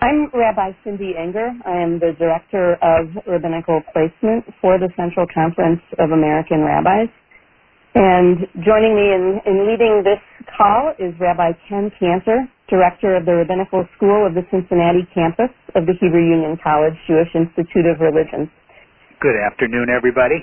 I'm Rabbi Cindy Enger. I am the Director of Rabbinical Placement for the Central Conference of American Rabbis. And joining me in leading this call is Rabbi Ken Cantor, Director of the Rabbinical School of the Cincinnati campus of the Hebrew Union College Jewish Institute of Religion. Good afternoon, everybody.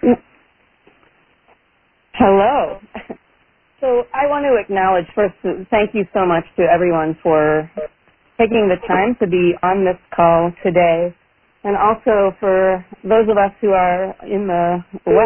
Hello. So I want to acknowledge first, thank you so much to everyone for taking the time to be on this call today, and also for those of us who are in the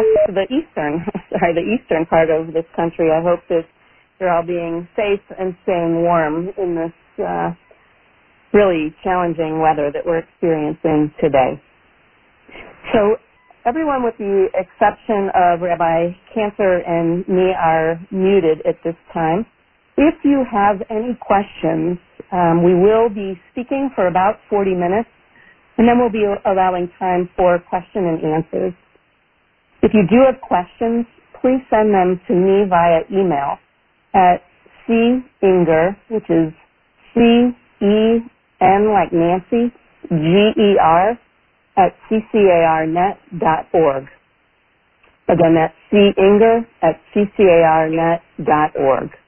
eastern part of this country. I hope that you're all being safe and staying warm in this really challenging weather that we're experiencing today. So everyone with the exception of Rabbi Cantor and me are muted at this time. If you have any questions, we will be speaking for about 40 minutes, and then we'll be allowing time for question and answers. If you do have questions, please send them to me via email at cenger, which is C-E-N like Nancy, G-E-R, at ccarnet.org. Again, that's cenger at ccarnet.org.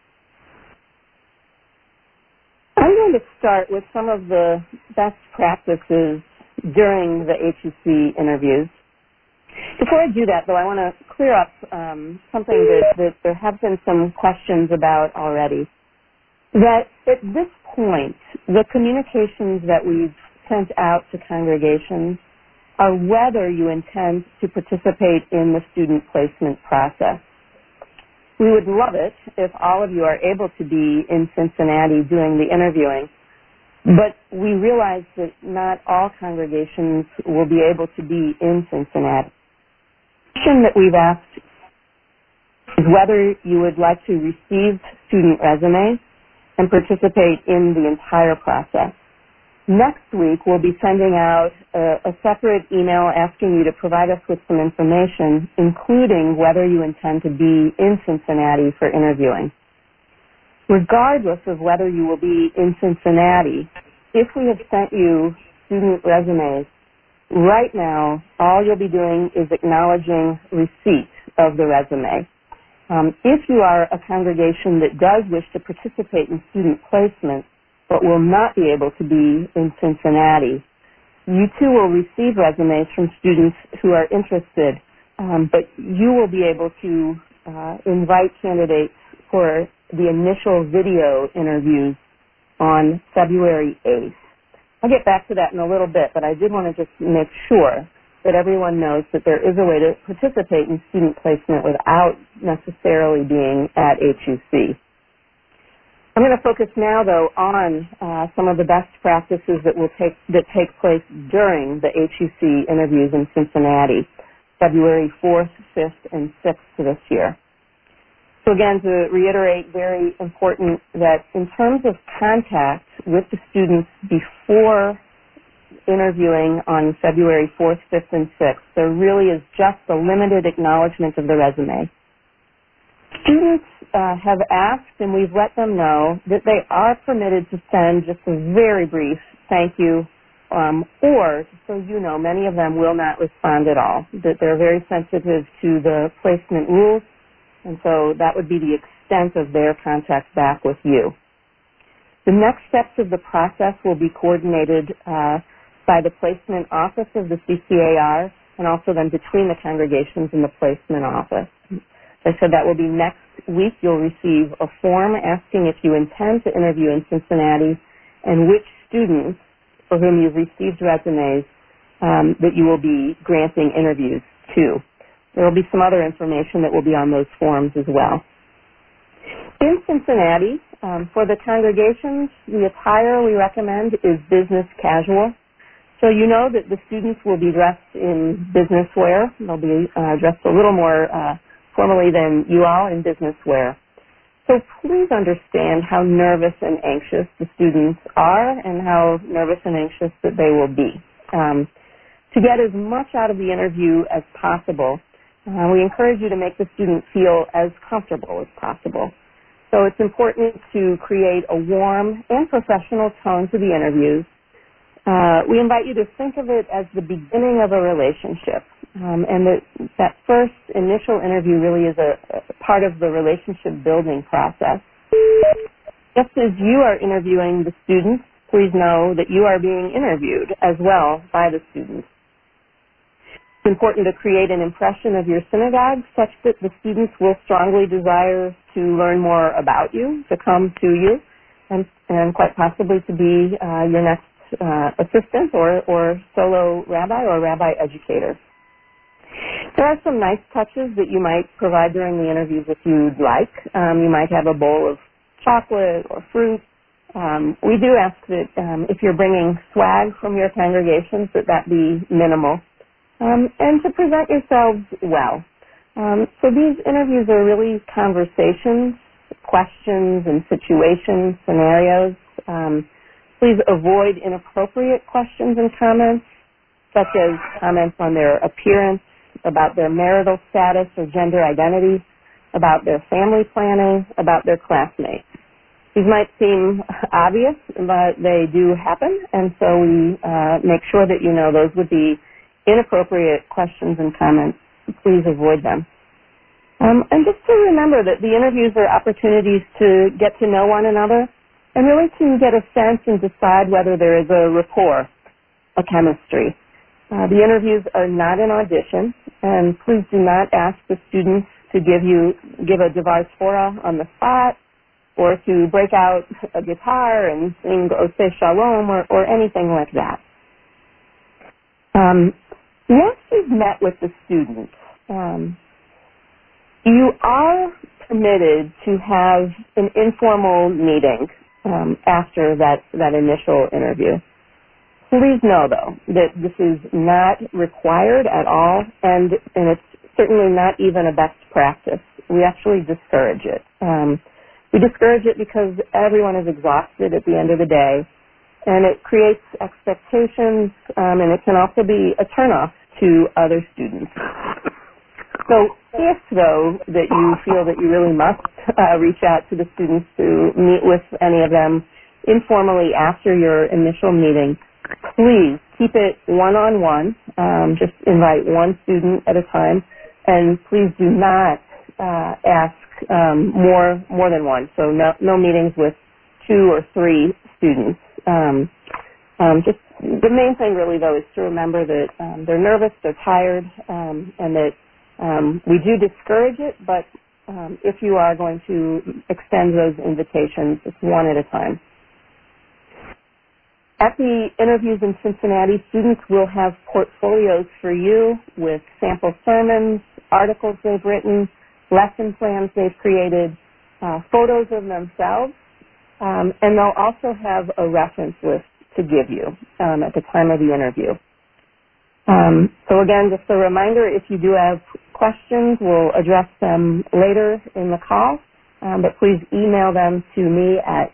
I'm going to start with some of the best practices during the HUC interviews. Before I do that, though, I want to clear up something that there have been some questions about already. That at this point, the communications that we've sent out to congregations are whether you intend to participate in the student placement process. We would love it if all of you are able to be in Cincinnati doing the interviewing, but we realize that not all congregations will be able to be in Cincinnati. The question that we've asked is whether you would like to receive student resumes and participate in the entire process. Next week, we'll be sending out a separate email asking you to provide us with some information, including whether you intend to be in Cincinnati for interviewing. Regardless of whether you will be in Cincinnati, if we have sent you student resumes, right now, all you'll be doing is acknowledging receipt of the resume. If you are a congregation that does wish to participate in student placement, but will not be able to be in Cincinnati, you too will receive resumes from students who are interested, but you will be able to invite candidates for the initial video interviews on February 8th. I'll get back to that in a little bit, but I did want to just make sure that everyone knows that there is a way to participate in student placement without necessarily being at HUC. I'm going to focus now, though, on some of the best practices that take place during the HUC interviews in Cincinnati, February 4th, 5th, and 6th this year. So again, to reiterate, very important that in terms of contact with the students before interviewing on February 4th, 5th, and 6th, there really is just a limited acknowledgement of the resume. Students have asked, and we've let them know, that they are permitted to send just a very brief thank you, or, so you know, many of them will not respond at all, that they're very sensitive to the placement rules, and so that would be the extent of their contact back with you. The next steps of the process will be coordinated by the placement office of the CCAR, and also then between the congregations and the placement office. As I said, that will be next week. You'll receive a form asking if you intend to interview in Cincinnati and which students for whom you've received resumes that you will be granting interviews to. There will be some other information that will be on those forms as well. In Cincinnati, for the congregations, the attire we recommend is business casual. So you know that the students will be dressed in business wear. They'll be dressed a little more formally than you all in business wear. So please understand how nervous and anxious the students are and how nervous and anxious that they will be. To get as much out of the interview as possible, we encourage you to make the student feel as comfortable as possible. So it's important to create a warm and professional tone to the interviews We invite you to think of it as the beginning of a relationship, and that first initial interview really is a part of the relationship building process. Just as you are interviewing the students, please know that you are being interviewed as well by the students. It's important to create an impression of your synagogue such that the students will strongly desire to learn more about you, to come to you, and quite possibly to be your next assistant or solo rabbi or rabbi educator. There are some nice touches that you might provide during the interviews if you'd like. You might have a bowl of chocolate or fruit. We do ask that if you're bringing swag from your congregations that be minimal. And to present yourselves well. So these interviews are really conversations, questions, and situations, scenarios. Please avoid inappropriate questions and comments, such as comments on their appearance, about their marital status or gender identity, about their family planning, about their classmates. These might seem obvious, but they do happen, and so we make sure that you know those would be inappropriate questions and comments. Please avoid them. And just to remember that the interviews are opportunities to get to know one another and really to get a sense and decide whether there is a rapport, a chemistry. The interviews are not an audition, and please do not ask the students to give a Devar Torah on the spot or to break out a guitar and sing Oseh Shalom or anything like that. Once you've met with the students, you are permitted to have an informal meeting after that initial interview. Please know, though, that this is not required at all, and it's certainly not even a best practice. We actually discourage it. We discourage it because everyone is exhausted at the end of the day, and it creates expectations, and it can also be a turnoff to other students. So if, though, that you feel that you really must reach out to the students to meet with any of them informally after your initial meeting, please keep it one-on-one. Just invite one student at a time, and please do not ask more than one. So no meetings with 2 or 3 students. Just the main thing really, though, is to remember that they're nervous, they're tired, and that we do discourage it, but if you are going to extend those invitations, it's one at a time. At the interviews in Cincinnati, students will have portfolios for you with sample sermons, articles they've written, lesson plans they've created, photos of themselves, and they'll also have a reference list to give you at the time of the interview. So again, just a reminder, if you do have questions, we'll address them later in the call, but please email them to me at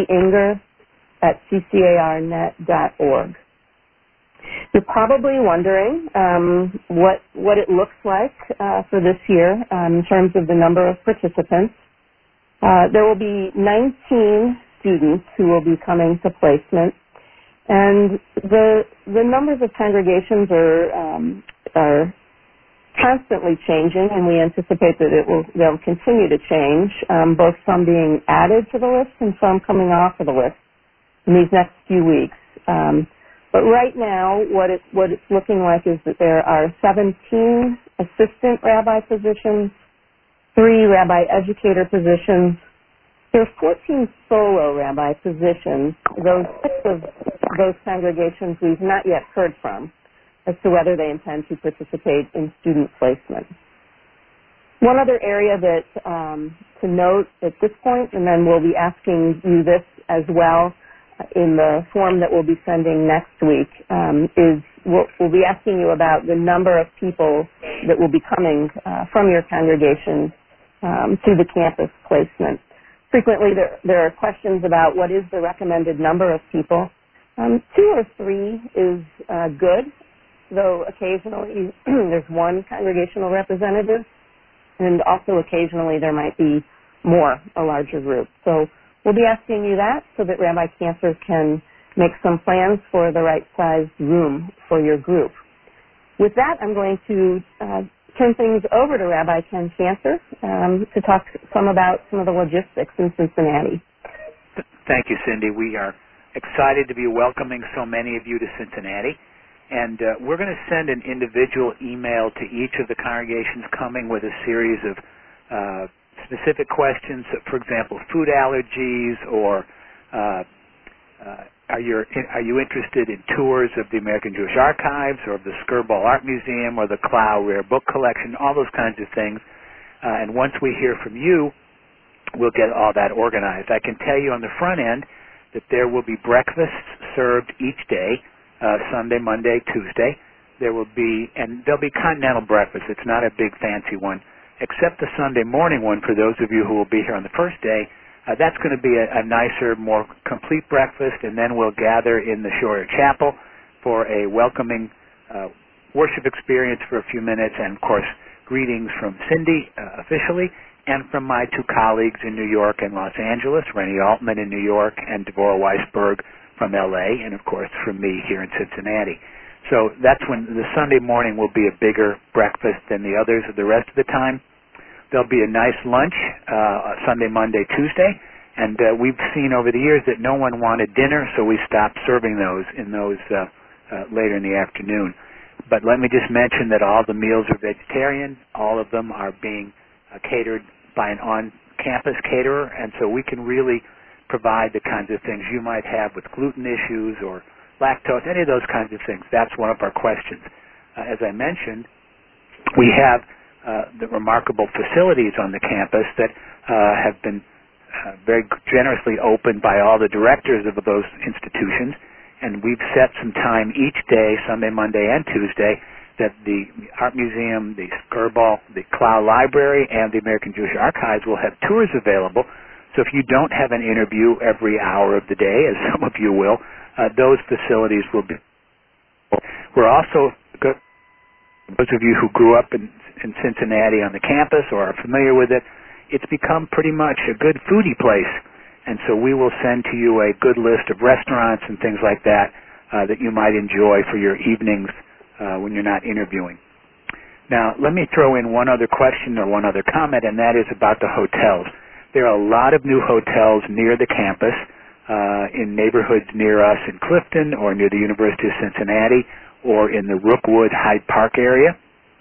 cinger@ccarnet.org. You're probably wondering what it looks like for this year in terms of the number of participants. There will be 19 students who will be coming to placement, and the numbers of congregations are constantly changing, and we anticipate that they'll continue to change, both some being added to the list and some coming off of the list in these next few weeks. But right now, what it's looking like is that there are 17 assistant rabbi positions, 3 rabbi educator positions. There are 14 solo rabbi positions. Those 6 of those congregations we've not yet heard from as to whether they intend to participate in student placement. One other area that to note at this point, and then we'll be asking you this as well in the form that we'll be sending next week, is we'll be asking you about the number of people that will be coming from your congregation to the campus placement. Frequently there are questions about what is the recommended number of people. 2 or 3 is good, though occasionally there's one congregational representative, and also occasionally there might be more, a larger group. So we'll be asking you that so that Rabbi Cantor can make some plans for the right size room for your group. With that, I'm going to turn things over to Rabbi Ken Chancer to talk some about some of the logistics in Cincinnati. Thank you, Cindy. We are excited to be welcoming so many of you to Cincinnati. And we're going to send an individual email to each of the congregations coming with a series of specific questions, for example, food allergies, or are you interested in tours of the American Jewish Archives or of the Skirball Art Museum or the Clow Rare Book Collection, all those kinds of things. And once we hear from you, we'll get all that organized. I can tell you on the front end that there will be breakfasts served each day, Sunday, Monday, Tuesday. There'll be continental breakfast. It's not a big fancy one, except the Sunday morning one for those of you who will be here on the first day. That's going to be a nicer, more complete breakfast, and then we'll gather in the Shore Chapel for a welcoming worship experience for a few minutes, and, of course, greetings from Cindy officially, and from my two colleagues in New York and Los Angeles, Rennie Altman in New York and Devorah Weisberg from L.A., and, of course, from me here in Cincinnati. So that's when the Sunday morning will be a bigger breakfast than the others of the rest of the time. There'll be a nice lunch Sunday, Monday, Tuesday, and we've seen over the years that no one wanted dinner, so we stopped serving those later in the afternoon. But let me just mention that all the meals are vegetarian. All of them are being catered by an on-campus caterer, and so we can really provide the kinds of things you might have with gluten issues or lactose, any of those kinds of things. That's one of our questions. As I mentioned, we have the remarkable facilities on the campus that have been very generously opened by all the directors of those institutions, and we've set some time each day, Sunday, Monday, and Tuesday, that the Art Museum, the Skirball, the Clow Library, and the American Jewish Archives will have tours available. So if you don't have an interview every hour of the day, as some of you will, those facilities will be. We're also, those of you who grew up in Cincinnati on the campus or are familiar with it, it's become pretty much a good foodie place. And so we will send to you a good list of restaurants and things like that that you might enjoy for your evenings when you're not interviewing. Now, let me throw in one other question or one other comment, and that is about the hotels. There are a lot of new hotels near the campus in neighborhoods near us in Clifton or near the University of Cincinnati or in the Rookwood Hyde Park area.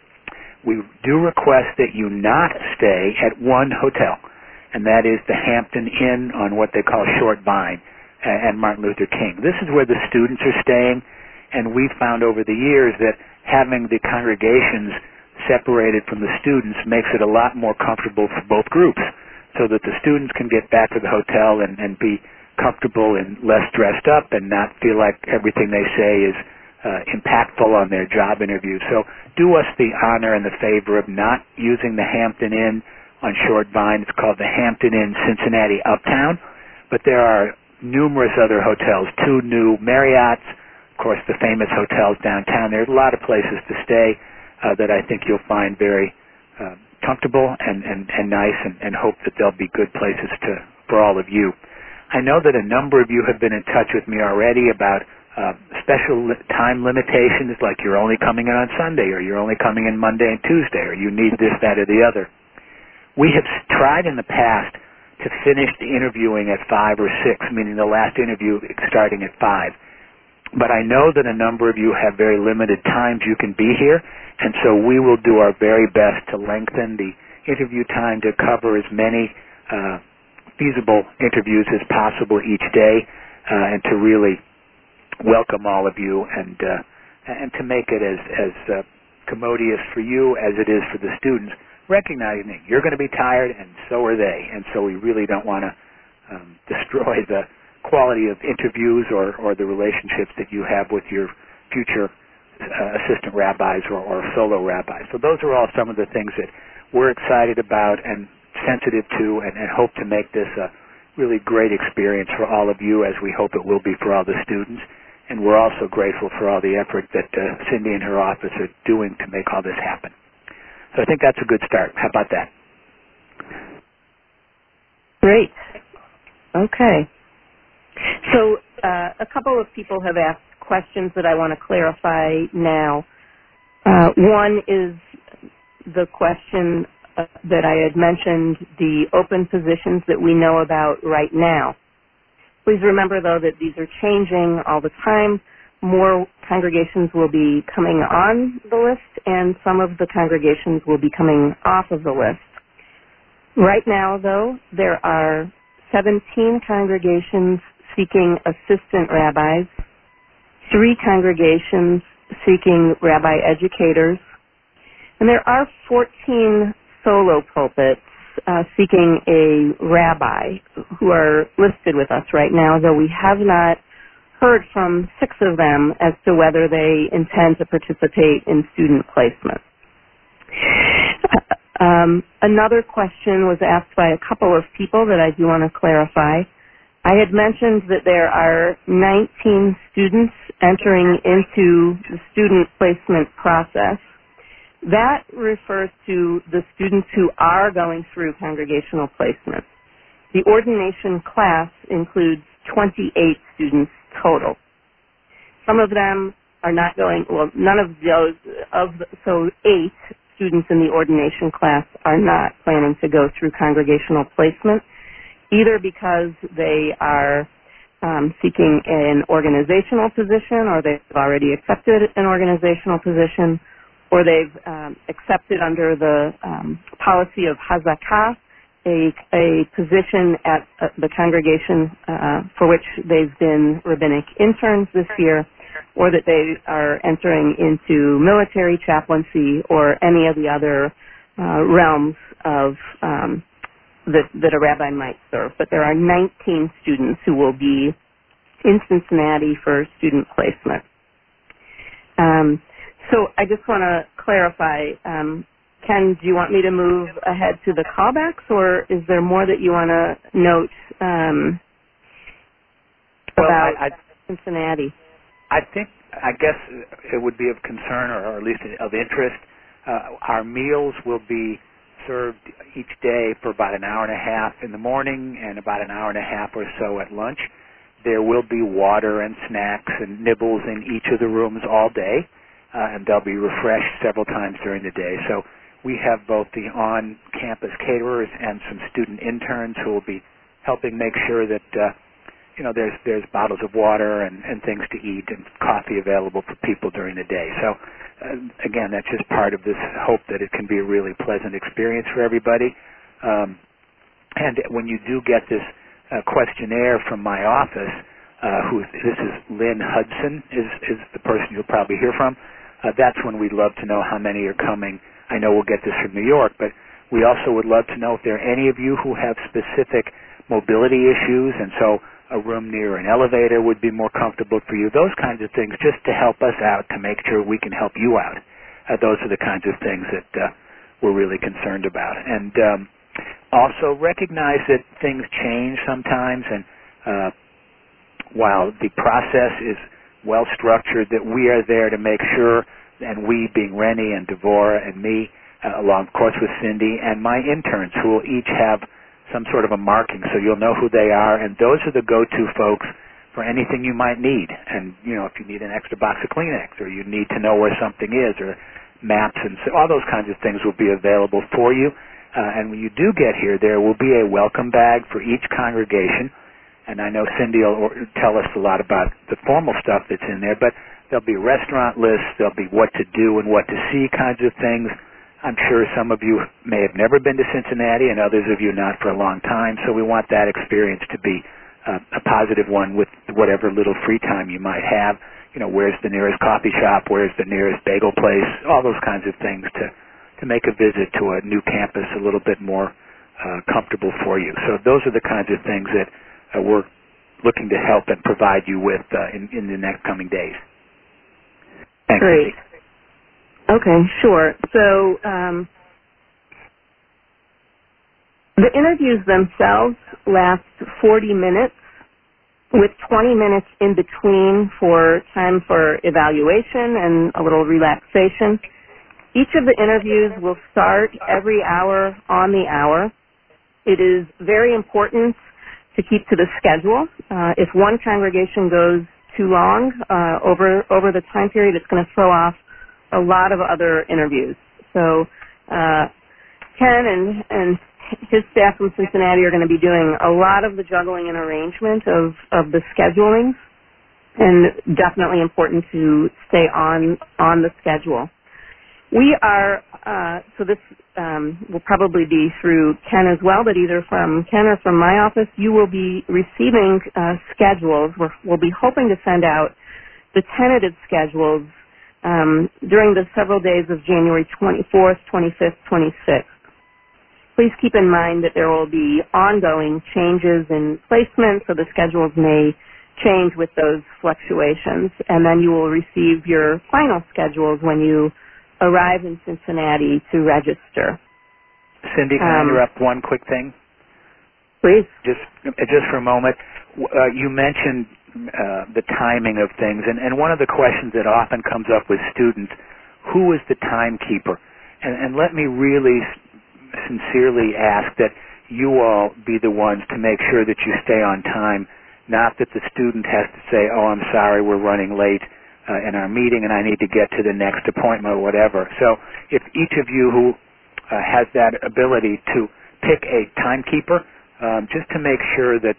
We do request that you not stay at one hotel, and that is the Hampton Inn on what they call Short Vine and Martin Luther King. This is where the students are staying, and we've found over the years that having the congregations separated from the students makes it a lot more comfortable for both groups, so that the students can get back to the hotel and be comfortable and less dressed up and not feel like everything they say is impactful on their job interview. So do us the honor and the favor of not using the Hampton Inn on Short Vine. It's called the Hampton Inn Cincinnati Uptown, but there are numerous other hotels, 2 new Marriotts, of course the famous hotels downtown. There's a lot of places to stay that I think you'll find very comfortable and nice, and hope that they'll be good places for all of you. I know that a number of you have been in touch with me already about special time limitations, like you're only coming in on Sunday, or you're only coming in Monday and Tuesday, or you need this, that, or the other. We have tried in the past to finish the interviewing at 5 or 6, meaning the last interview starting at 5. But I know that a number of you have very limited times you can be here, and so we will do our very best to lengthen the interview time to cover as many feasible interviews as possible each day, and to really welcome all of you and to make it as commodious for you as it is for the students, recognizing you're going to be tired and so are they, and so we really don't want to destroy the quality of interviews or the relationships that you have with your future assistant rabbis or solo rabbis. So those are all some of the things that we're excited about and sensitive to, and hope to make this a really great experience for all of you, as we hope it will be for all the students. And we're also grateful for all the effort that Cindy and her office are doing to make all this happen. So I think that's a good start. How about that? Great. Okay. So a couple of people have asked questions that I want to clarify now. One is the question that I had mentioned, the open positions that we know about right now. Please remember, though, that these are changing all the time. More congregations will be coming on the list, and some of the congregations will be coming off of the list. Right now, though, there are 17 congregations seeking assistant rabbis, 3 congregations seeking rabbi educators, and there are 14 solo pulpits seeking a rabbi who are listed with us right now, though we have not heard from 6 of them as to whether they intend to participate in student placement. Another question was asked by a couple of people that I do want to clarify. I had mentioned that there are 19 students entering into the student placement process. That refers to the students who are going through congregational placement. The ordination class includes 28 students total. Some of them are not going, well, none of those, so 8 students in the ordination class are not planning to go through congregational placement, either because they are seeking an organizational position, or they've already accepted an organizational position, or they've accepted under the policy of Hazakah a position at the congregation for which they've been rabbinic interns this year, or that they are entering into military chaplaincy or any of the other realms of that a rabbi might serve. But there are 19 students who will be in Cincinnati for student placement. So I just want to clarify, Ken, do you want me to move ahead to the callbacks, or is there more that you want to note about Cincinnati? I guess it would be of concern, or at least of interest. Our meals will be served each day for about an hour and a half in the morning and about an hour and a half or so at lunch. There will be water and snacks and nibbles in each of the rooms all day, and they'll be refreshed several times during the day. So we have both the on-campus caterers and some student interns who will be helping make sure that there's bottles of water and things to eat and coffee available for people during the day. So again, that's just part of this hope that it can be a really pleasant experience for everybody. And when you do get this questionnaire from my office, this is Lynn Hudson is the person you'll probably hear from. That's when we'd love to know how many are coming. I know we'll get this from New York, but we also would love to know if there are any of you who have specific mobility issues, and so a room near an elevator would be more comfortable for you. Those kinds of things, just to help us out, to make sure we can help you out. Those are the kinds of things that we're really concerned about. And also recognize that things change sometimes, and while the process is well structured, that we are there to make sure, and we being Rennie and Devorah and me, along of course with Cindy and my interns, who will each have some sort of a marking so you'll know who they are, and those are the go-to folks for anything you might need. And if you need an extra box of Kleenex, or you need to know where something is, or maps, and so all those kinds of things will be available for you. And when you do get here, there will be a welcome bag for each congregation. And I know Cindy will tell us a lot about the formal stuff that's in there, but there'll be restaurant lists, there'll be what to do and what to see kinds of things. I'm sure some of you may have never been to Cincinnati, and others of you not for a long time, so we want that experience to be a positive one with whatever little free time you might have. Where's the nearest coffee shop, where's the nearest bagel place, all those kinds of things to make a visit to a new campus a little bit more comfortable for you. So those are the kinds of things that we're looking to help and provide you with in the next coming days. Thanks. Great. Okay, sure. So the interviews themselves last 40 minutes, with 20 minutes in between for time for evaluation and a little relaxation. Each of the interviews will start every hour on the hour. It is very important to keep to the schedule. If one congregation goes too long over the time period, it's going to throw off a lot of other interviews. So Ken and his staff from Cincinnati are going to be doing a lot of the juggling and arrangement of the scheduling, and definitely important to stay on the schedule. We are, so this will probably be through Ken as well, but either from Ken or from my office, you will be receiving schedules. We'll be hoping to send out the tentative schedules during the several days of January 24th, 25th, 26th. Please keep in mind that there will be ongoing changes in placement, so the schedules may change with those fluctuations, and then you will receive your final schedules when you arrive in Cincinnati to register. Cindy, can I interrupt one quick thing? Please. Just for a moment, you mentioned the timing of things, and one of the questions that often comes up with students, who is the timekeeper? And let me really sincerely ask that you all be the ones to make sure that you stay on time, not that the student has to say, oh, I'm sorry, we're running late in our meeting and I need to get to the next appointment or whatever. So if each of you who has that ability to pick a timekeeper, just to make sure that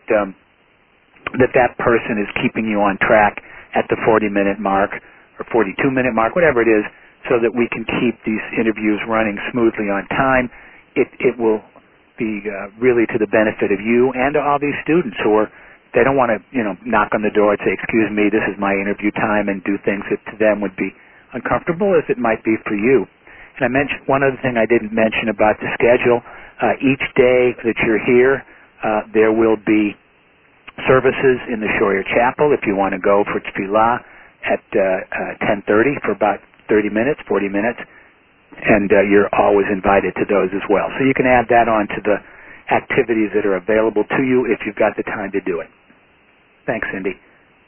that person is keeping you on track at the 40-minute mark or 42-minute mark, whatever it is, so that we can keep these interviews running smoothly on time. It will be really to the benefit of you and to all these students who are, they don't want to, knock on the door and say, excuse me, this is my interview time, and do things that to them would be uncomfortable as it might be for you. And I mentioned one other thing I didn't mention about the schedule. Each day that you're here, there will be services in the Shoyer Chapel if you want to go for Tefillah at 10:30 for about 30 minutes, 40 minutes. And you're always invited to those as well. So you can add that on to the activities that are available to you if you've got the time to do it. Thanks, Cindy.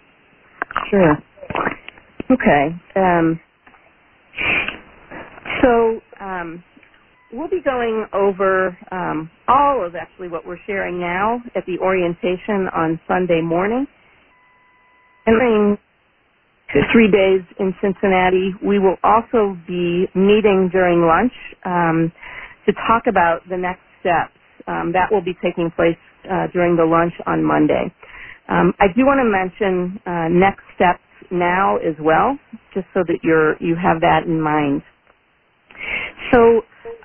Sure. Okay. So we'll be going over all of actually what we're sharing now at the orientation on Sunday morning. And during 3 days in Cincinnati, we will also be meeting during lunch to talk about the next steps. That will be taking place during the lunch on Monday. I do want to mention next steps now as well, just so that you have that in mind. So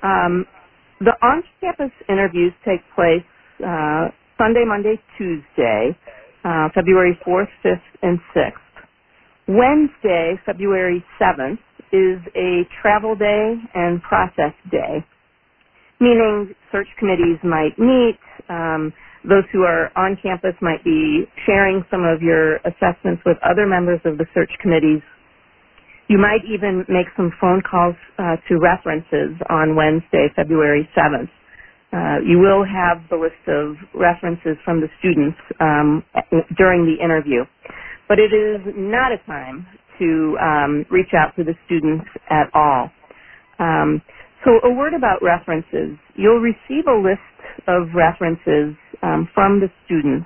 the on-campus interviews take place Sunday, Monday, Tuesday, February 4th, 5th, and 6th. Wednesday, February 7th, is a travel day and process day, meaning search committees might meet. Those who are on campus might be sharing some of your assessments with other members of the search committees. You might even make some phone calls to references on Wednesday, February 7th. You will have the list of references from the students during the interview. But it is not a time to reach out to the students at all. So a word about references. You'll receive a list of references from the students.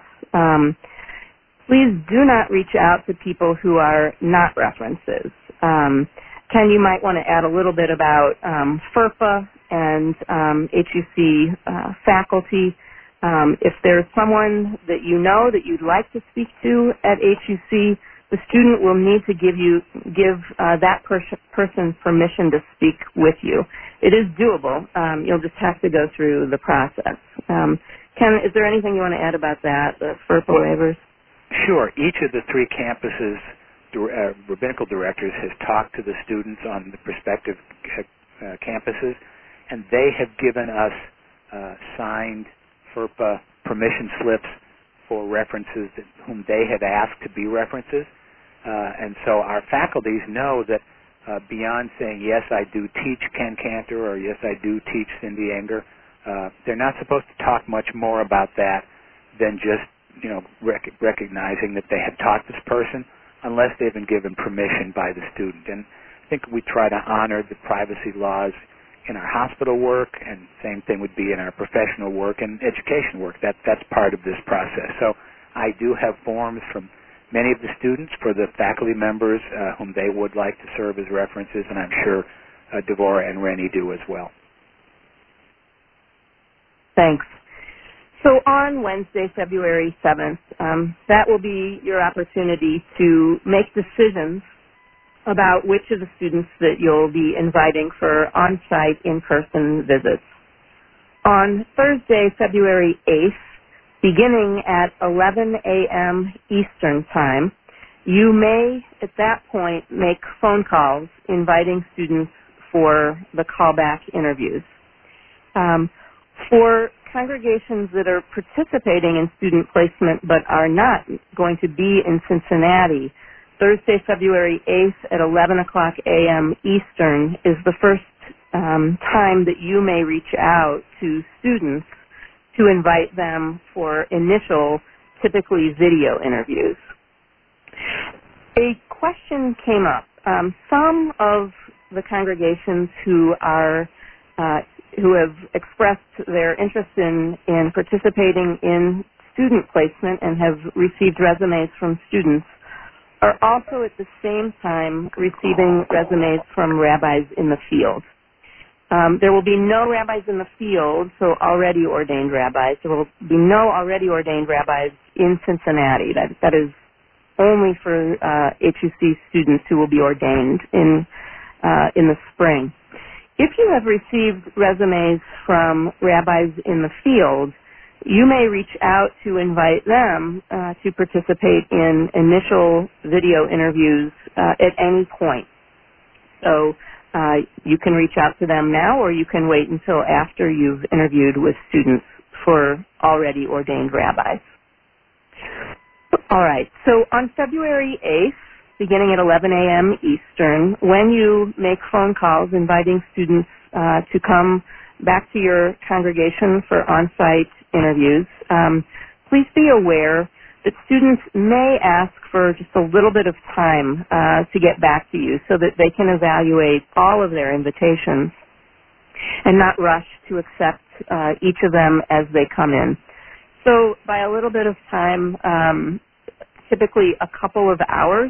Please do not reach out to people who are not references. Ken, you might want to add a little bit about FERPA and HUC faculty. If there's someone that you know that you'd like to speak to at HUC, the student will need to give that person permission to speak with you. It is doable. You'll just have to go through the process. Ken, is there anything you want to add about that, the FERPA waivers? Sure. Each of the 3 campuses, rabbinical directors, has talked to the students on the prospective campuses, and they have given us signed FERPA permission slips for references whom they have asked to be references. And so our faculties know that beyond saying, yes, I do teach Ken Cantor, or yes, I do teach Cindy Enger, they're not supposed to talk much more about that than just, recognizing that they have taught this person unless they've been given permission by the student. And I think we try to honor the privacy laws in our hospital work, and same thing would be in our professional work and education work. That's part of this process. So I do have forms from many of the students for the faculty members whom they would like to serve as references, and I'm sure Devora and Rennie do as well. Thanks. So on Wednesday, February 7th, that will be your opportunity to make decisions about which of the students that you'll be inviting for on-site in-person visits. On Thursday, February 8th, beginning at 11 a.m. Eastern Time, you may, at that point, make phone calls inviting students for the callback interviews. For congregations that are participating in student placement but are not going to be in Cincinnati, Thursday, February 8th at 11 o'clock a.m. Eastern is the first time that you may reach out to students to invite them for initial, typically video interviews. A question came up. Some of the congregations who have expressed their interest in participating in student placement and have received resumes from students are also at the same time receiving resumes from rabbis in the field. There will be no rabbis in the field, so already ordained rabbis. There will be no already ordained rabbis in Cincinnati. That is only for HUC students who will be ordained in the spring. If you have received resumes from rabbis in the field, you may reach out to invite them to participate in initial video interviews at any point. So you can reach out to them now, or you can wait until after you've interviewed with students for already ordained rabbis. All right, so on February 8th, beginning at 11 a.m. Eastern, when you make phone calls inviting students to come back to your congregation for on-site interviews, please be aware that students may ask for just a little bit of time to get back to you so that they can evaluate all of their invitations and not rush to accept each of them as they come in. So by a little bit of time, typically a couple of hours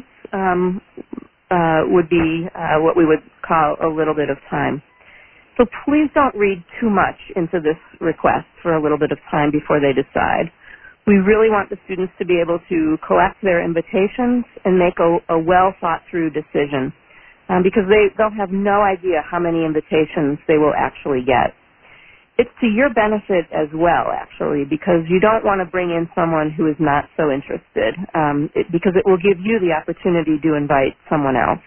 would be what we would call a little bit of time. So please don't read too much into this request for a little bit of time before they decide. We really want the students to be able to collect their invitations and make a well-thought-through decision because they'll have no idea how many invitations they will actually get. It's to your benefit as well, actually, because you don't want to bring in someone who is not so interested because it will give you the opportunity to invite someone else.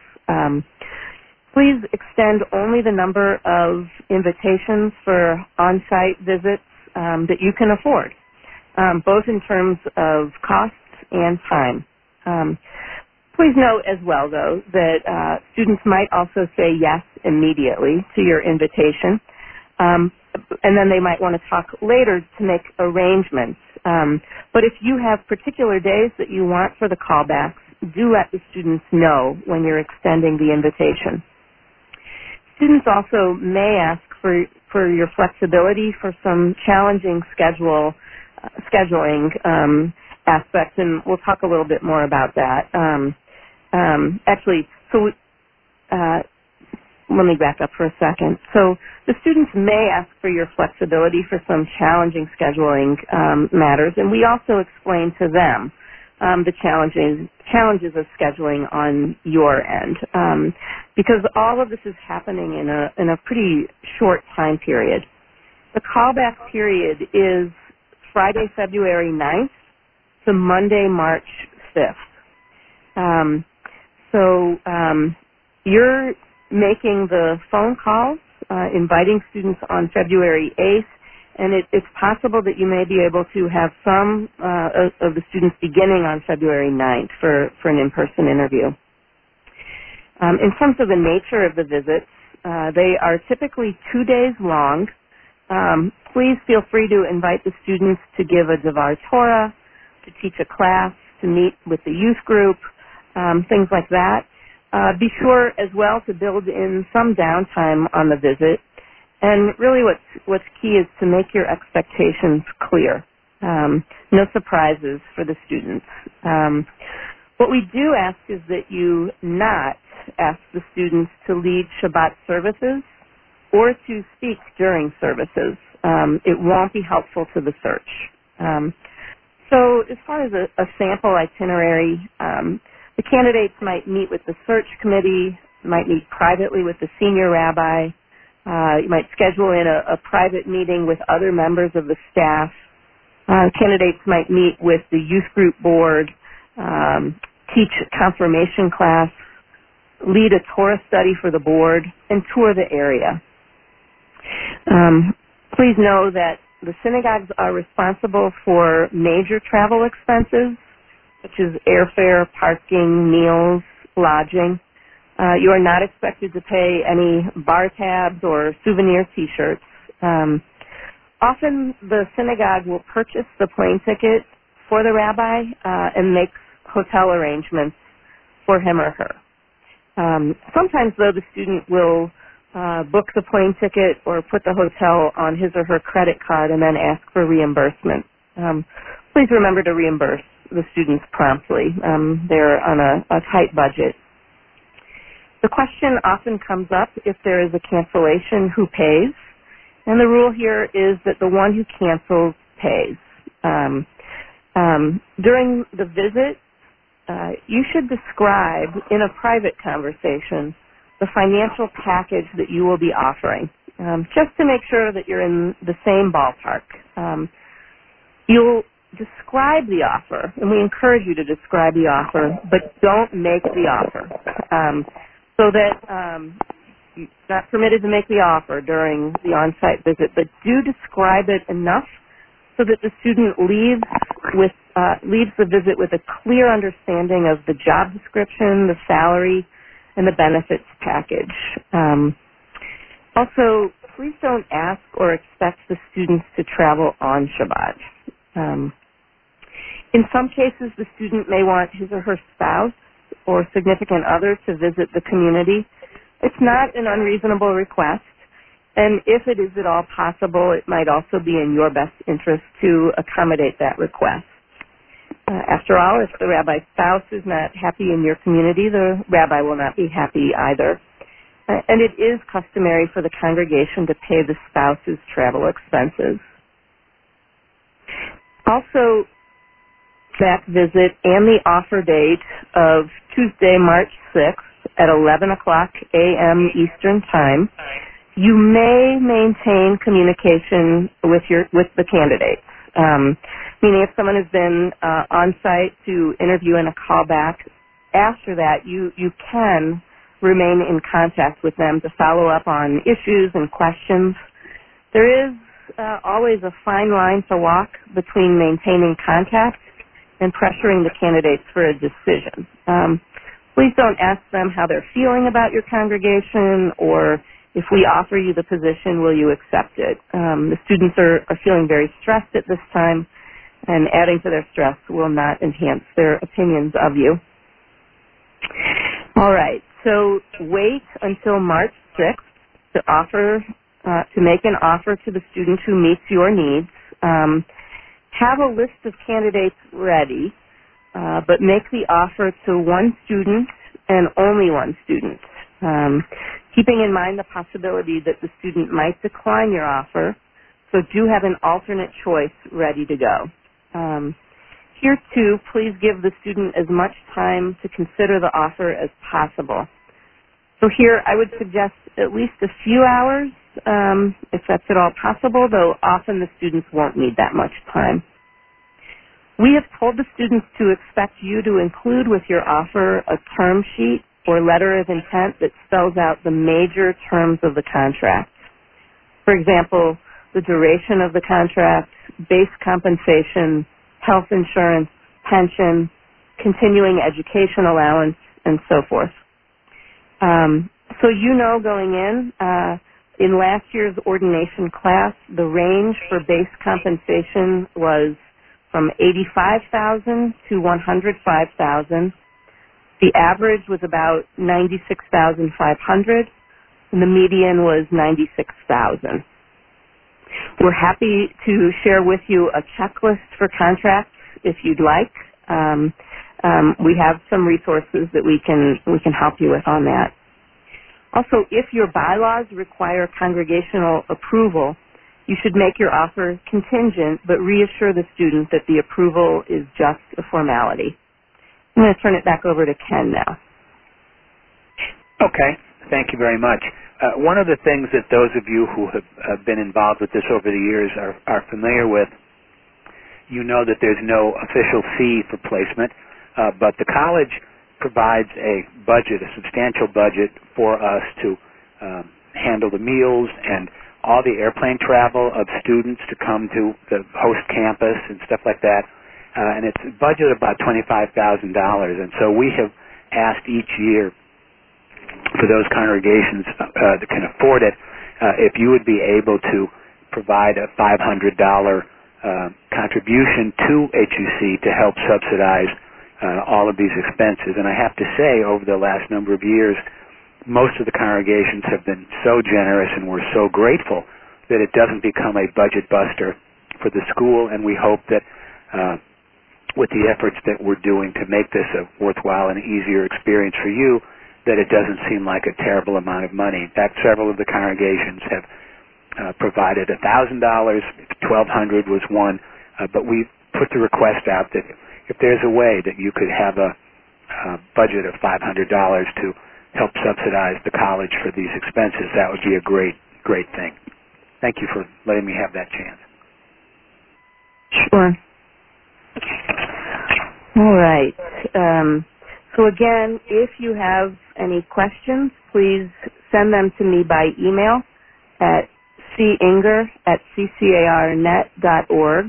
Please extend only the number of invitations for on-site visits that you can afford, both in terms of costs and time. Please note as well, though, that students might also say yes immediately to your invitation, and then they might want to talk later to make arrangements. But if you have particular days that you want for the callbacks, do let the students know when you're extending the invitation. Students also may ask for your flexibility for some challenging scheduling aspects, and we'll talk a little bit more about that. Let me back up for a second. So the students may ask for your flexibility for some challenging scheduling matters, and we also explain to them the challenges of scheduling on your end, because all of this is happening in a pretty short time period. The callback period is Friday, February 9th to Monday, March 5th. You're making the phone calls, inviting students on February 8th, and it's possible that you may be able to have some of the students beginning on February 9th for an in-person interview. In terms of the nature of the visits, they are typically 2 days long. Please feel free to invite the students to give a Devar Torah, to teach a class, to meet with the youth group, things like that. Be sure as well to build in some downtime on the visit. And really what's key is to make your expectations clear. No surprises for the students. What we do ask is that you not ask the students to lead Shabbat services or to speak during services. It won't be helpful to the search. So as far as a sample itinerary, the candidates might meet with the search committee, might meet privately with the senior rabbi. You might schedule in a private meeting with other members of the staff. Candidates might meet with the youth group board, teach a confirmation class, lead a Torah study for the board, and tour the area. Please know that the synagogues are responsible for major travel expenses, such as airfare, parking, meals, lodging. You are not expected to pay any bar tabs or souvenir T-shirts. Often the synagogue will purchase the plane ticket for the rabbi and make hotel arrangements for him or her. Sometimes, though, the student will book the plane ticket or put the hotel on his or her credit card and then ask for reimbursement. Please remember to reimburse the students promptly. They're on a tight budget. The question often comes up if there is a cancellation, who pays? And the rule here is that the one who cancels pays. During the visit, you should describe in a private conversation the financial package that you will be offering, just to make sure that you're in the same ballpark. You'll describe the offer, and we encourage you to describe the offer, but don't make the offer. So that you're not permitted to make the offer during the on-site visit, but do describe it enough so that the student leaves the visit with a clear understanding of the job description, the salary, and the benefits package. Also, please don't ask or expect the students to travel on Shabbat. In some cases, the student may want his or her spouse or significant other to visit the community. It's not an unreasonable request, and if it is at all possible, it might also be in your best interest to accommodate that request. After all, if the rabbi's spouse is not happy in your community, the rabbi will not be happy either. And it is customary for the congregation to pay the spouse's travel expenses. Also, that visit and the offer date of Tuesday, March 6th at 11 o'clock a.m. Eastern Time, you may maintain communication with the candidates. Meaning if someone has been on site to interview and a callback, after that you can remain in contact with them to follow up on issues and questions. There is always a fine line to walk between maintaining contact and pressuring the candidates for a decision. Please don't ask them how they're feeling about your congregation, or if we offer you the position, will you accept it? The students are feeling very stressed at this time, and adding to their stress will not enhance their opinions of you. All right, so wait until March 6th to make an offer to the student who meets your needs. Have a list of candidates ready, but make the offer to one student and only one student, keeping in mind the possibility that the student might decline your offer, so do have an alternate choice ready to go. Here, too, please give the student as much time to consider the offer as possible. So here, I would suggest at least a few hours, if that's at all possible, though often the students won't need that much time. We have told the students to expect you to include with your offer a term sheet or letter of intent that spells out the major terms of the contract. For example, the duration of the contract, base compensation, health insurance, pension, continuing education allowance, and so forth. So you know going in last year's ordination class, the range for base compensation was from $85,000 to $105,000. The average was about $96,500. and the median was 96,000. We're happy to share with you a checklist for contracts if you'd like. We have some resources that we can help you with on that. Also, if your bylaws require congregational approval, you should make your offer contingent, but reassure the student that the approval is just a formality. I'm going to turn it back over to Ken now. Okay. Thank you very much. One of the things that those of you who have been involved with this over the years are familiar with, you know that there's no official fee for placement, but the college provides a budget, a substantial budget for us to handle the meals and all the airplane travel of students to come to the host campus and stuff like that. And it's a budget of about $25,000. And so we have asked each year for those congregations that can afford it, if you would be able to provide a $500 contribution to HUC to help subsidize all of these expenses. And I have to say, over the last number of years, most of the congregations have been so generous, and we're so grateful that it doesn't become a budget buster for the school. And we hope that with the efforts that we're doing to make this a worthwhile and easier experience for you, that it doesn't seem like a terrible amount of money. In fact, several of the congregations have provided $1,000. $1,200 was one, but we put the request out that if there's a way that you could have a budget of $500 to help subsidize the college for these expenses, that would be a great thing. Thank you for letting me have that chance. Sure. All right. So again, if you have any questions, please send them to me by email at cinger@ccarnet.org.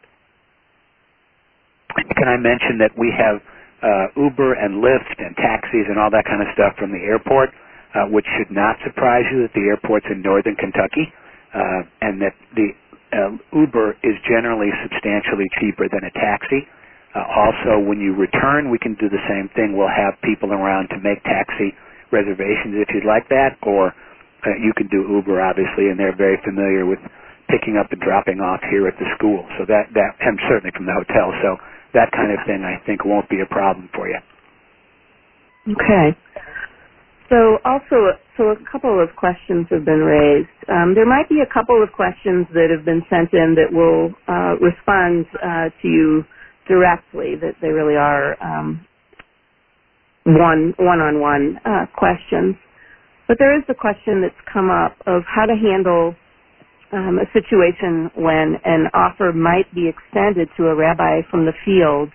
Can I mention that we have Uber and Lyft and taxis and all that kind of stuff from the airport, which should not surprise you that the airport's in northern Kentucky, and that the Uber is generally substantially cheaper than a taxi. Also, when you return, we can do the same thing. We'll have people around to make taxi reservations if you'd like that, or you can do Uber, obviously, and they're very familiar with picking up and dropping off here at the school. So that and certainly from the hotel. So that kind of thing, I think, won't be a problem for you. Okay. So a couple of questions have been raised. There might be a couple of questions that have been sent in that will respond to you directly, that they really are one-on-one questions. But there is the question that's come up of how to handle a situation when an offer might be extended to a rabbi from the field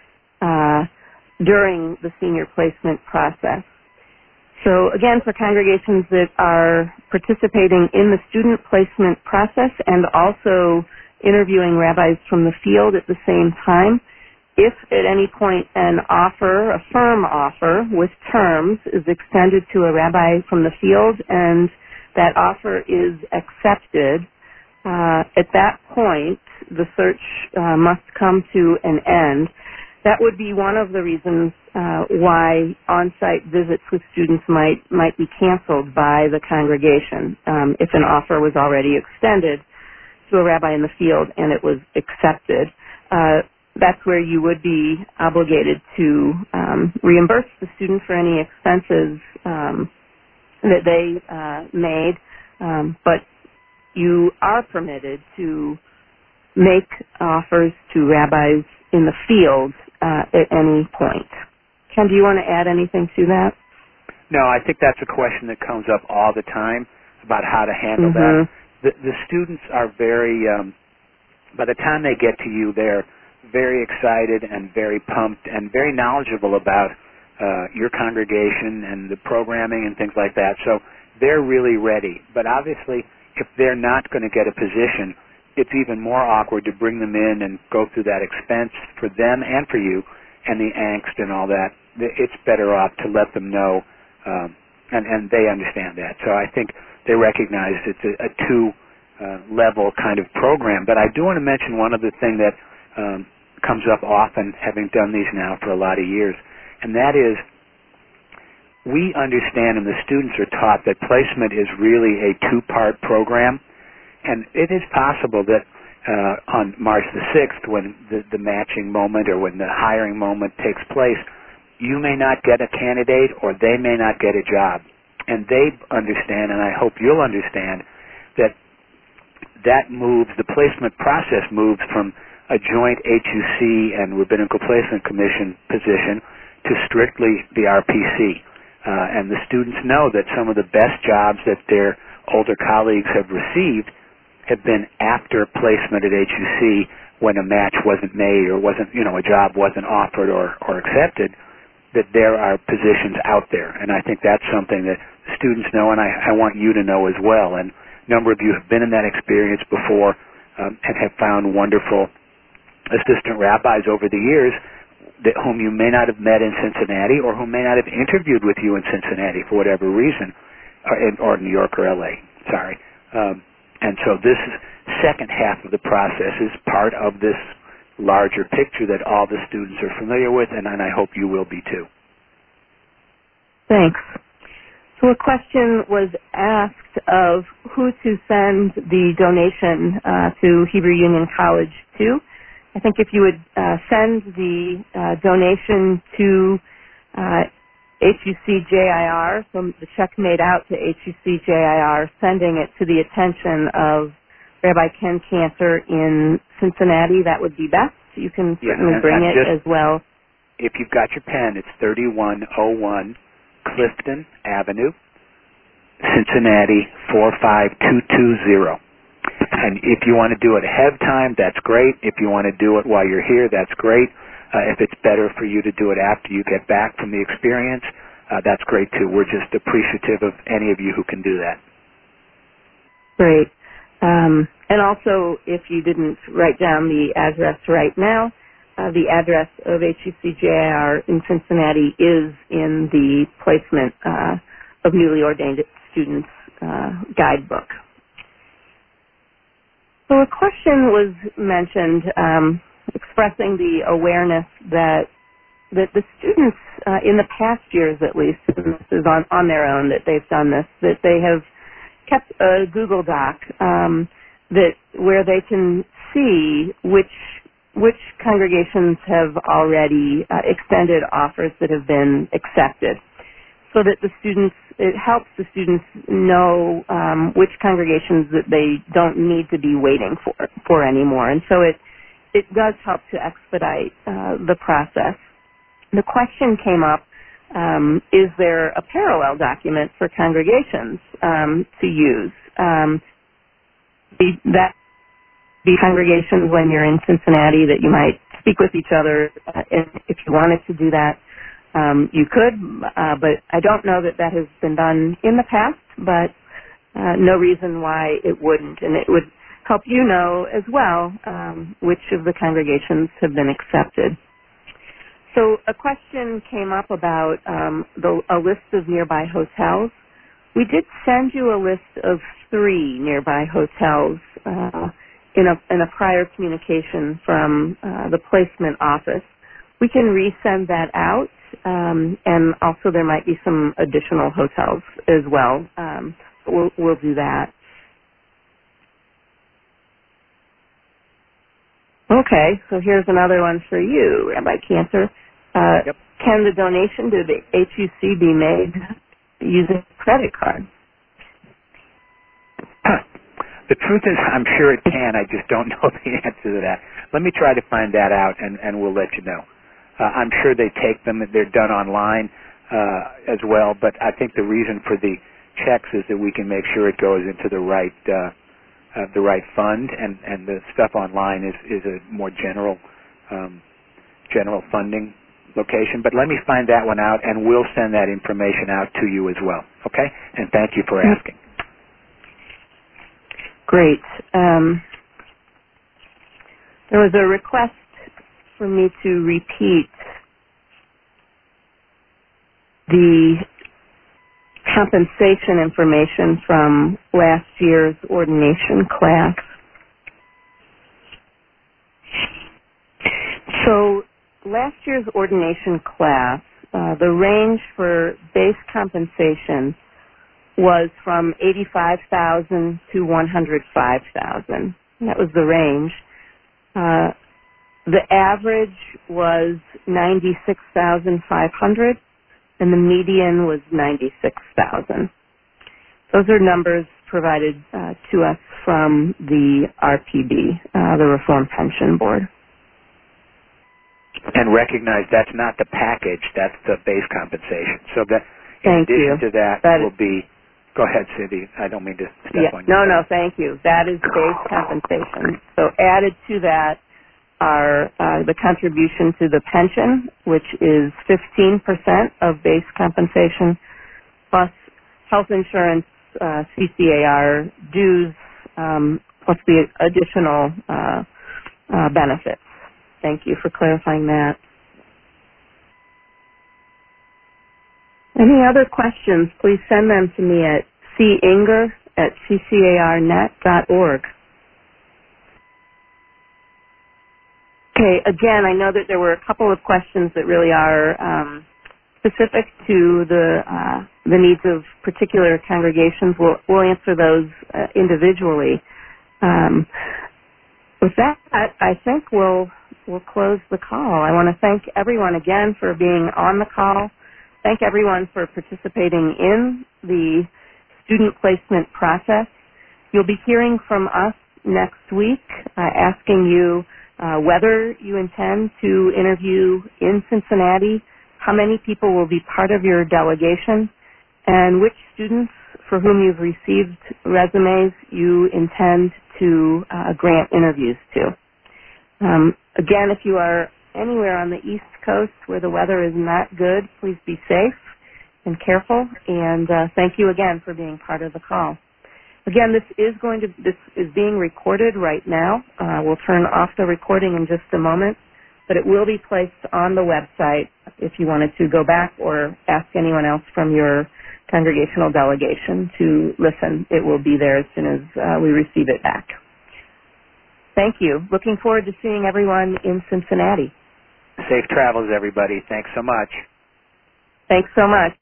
during the senior placement process. So again, for congregations that are participating in the student placement process and also interviewing rabbis from the field at the same time, if at any point an offer, a firm offer with terms, is extended to a rabbi from the field and that offer is accepted, at that point the search must come to an end. That would be one of the reasons why on-site visits with students might be canceled by the congregation if an offer was already extended to a rabbi in the field and it was accepted. That's where you would be obligated to reimburse the student for any expenses that they made, but you are permitted to make offers to rabbis in the field at any point. Ken, do you want to add anything to that? No, I think that's a question that comes up all the time about how to handle that. The students are very, by the time they get to you, they're very excited and very pumped and very knowledgeable about your congregation and the programming and things like that. So they're really ready. But obviously, if they're not going to get a position, it's even more awkward to bring them in and go through that expense for them and for you and the angst and all that. It's better off to let them know, and they understand that. So I think they recognize it's a two-level kind of program. But I do want to mention one other thing that comes up often, having done these now for a lot of years, and that is we understand and the students are taught that placement is really a two-part program, and it is possible that on March the 6th, when the matching moment or when the hiring moment takes place, you may not get a candidate or they may not get a job. And they understand, and I hope you'll understand, that moves, the placement process moves from a joint HUC and Rabbinical Placement Commission position to strictly the RPC. And the students know that some of the best jobs that their older colleagues have received have been after placement at HUC when a match wasn't made or wasn't, a job wasn't offered or accepted, that there are positions out there. And I think that's something that students know, and I want you to know as well. And a number of you have been in that experience before and have found wonderful assistant rabbis over the years whom you may not have met in Cincinnati or who may not have interviewed with you in Cincinnati for whatever reason, or New York or LA, sorry. And so this second half of the process is part of this larger picture that all the students are familiar with, and I hope you will be too. Thanks. So a question was asked of who to send the donation to Hebrew Union College to. I think if you would send the donation to HUC-JIR, so the check made out to HUC-JIR, sending it to the attention of Rabbi Ken Cantor in Cincinnati, that would be best. You can certainly bring it as well. If you've got your pen, it's 3101 Clifton Avenue, Cincinnati 45220. And if you want to do it ahead of time, that's great. If you want to do it while you're here, that's great. If it's better for you to do it after you get back from the experience, that's great too. We're just appreciative of any of you who can do that. Great. And also, if you didn't write down the address right now, the address of HUC-JIR in Cincinnati is in the placement of newly ordained students guidebook. So a question was mentioned expressing the awareness that the students in the past years, at least, and this is on their own that they've done this, that they have kept a Google Doc where they can see which congregations have already extended offers that have been accepted, so that it helps the students know which congregations that they don't need to be waiting for anymore. And so it does help to expedite the process. The question came up, is there a parallel document for congregations to use? That be congregations when you're in Cincinnati that you might speak with each other. If you wanted to do that, you could, but I don't know that has been done in the past, but no reason why it wouldn't. And it would help you know as well which of the congregations have been accepted. So a question came up about a list of nearby hotels. We did send you a list of 3 nearby hotels in a prior communication from the placement office. We can resend that out, and also there might be some additional hotels as well. We'll do that. Okay, so here's another one for you, Rabbi Cantor. Yep. Can the donation to the HUC be made using a credit card? The truth is, I'm sure it can. I just don't know the answer to that. Let me try to find that out, and we'll let you know. I'm sure they take them. They're done online as well, but I think the reason for the checks is that we can make sure it goes into the right fund, and the stuff online is a more general funding location. But let me find that one out, and we'll send that information out to you as well. Okay? And thank you for asking. Great. There was a request for me to repeat the compensation information from last year's ordination class. So last year's ordination class the range for base compensation was from $85,000 to $105,000. That was the range. The average was $96,500, and the median was $96,000. Those are numbers provided to us from the RPB, the Reform Pension Board. And recognize that's not the package, that's the base compensation. So that in Thank addition you. to that will be, go ahead, Cindy, I don't mean to step on you. No, thank you. That is base compensation. So added to that are the contribution to the pension, which is 15% of base compensation, plus health insurance, CCAR dues, plus the additional benefits. Thank you for clarifying that. Any other questions, please send them to me at cinger@ccarnet.org. Okay, again, I know that there were a couple of questions that really are specific to the needs of particular congregations. We'll answer those individually. With that, I think we'll close the call. I want to thank everyone again for being on the call. Thank everyone for participating in the student placement process. You'll be hearing from us next week asking you whether you intend to interview in Cincinnati, how many people will be part of your delegation, and which students for whom you've received resumes you intend to grant interviews to. Again, if you are anywhere on the East Coast where the weather is not good, please be safe and careful, and thank you again for being part of the call. Again, this is being recorded right now. We'll turn off the recording in just a moment, but it will be placed on the website if you wanted to go back or ask anyone else from your congregational delegation to listen. It will be there as soon as we receive it back. Thank you. Looking forward to seeing everyone in Cincinnati. Safe travels, everybody. Thanks so much. Thanks so much.